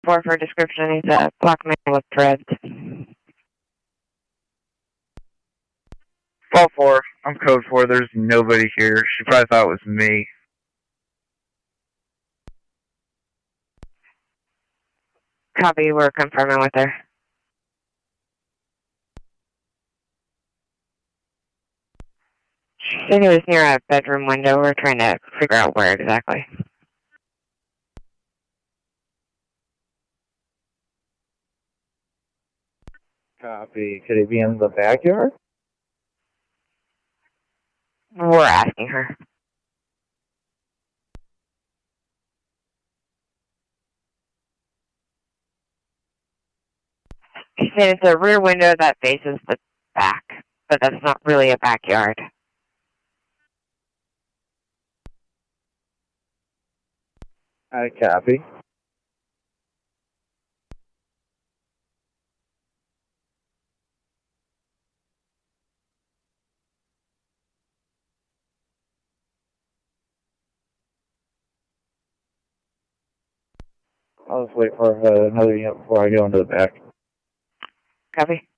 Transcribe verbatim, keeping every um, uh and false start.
For for description, he's a black man with dreads. Fall four, I'm code four, there's nobody here. She probably thought it was me. Copy, we're confirming with her. She said he was near a bedroom window. We're trying to figure out where exactly. Copy. Could it be in the backyard? We're asking her. She said it's a rear window that faces the back, but that's not really a backyard. I copy. I'll just wait for uh, another unit before I go into the back. Copy.